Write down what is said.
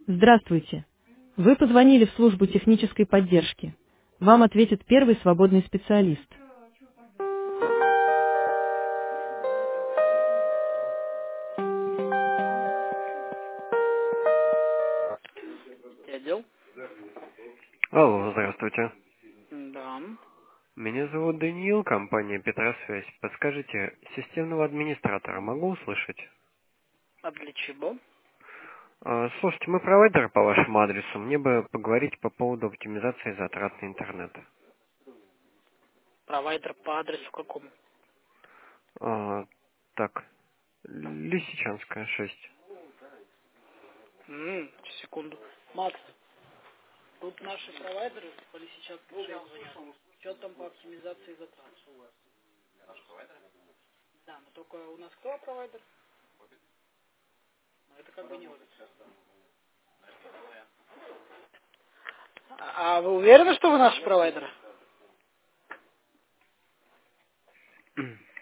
Здравствуйте. Вы позвонили в службу технической поддержки. Вам ответит первый свободный специалист. Отдел? Алло, здравствуйте. Да. Меня зовут Даниил, компания Петросвязь. Подскажите, системного администратора могу услышать? А для чего? Слушайте, мы провайдер по вашему адресу. Мне бы поговорить по поводу оптимизации затрат на интернет. Провайдер по адресу какому? А, так, Лисичанская, 6. Секунду. Макс, тут наши провайдеры по Лисичанской 6 звонят. Что там по оптимизации затрат? Да, но только у нас кто провайдер? Ну, это как бы не важно. А вы уверены, что вы наши провайдеры?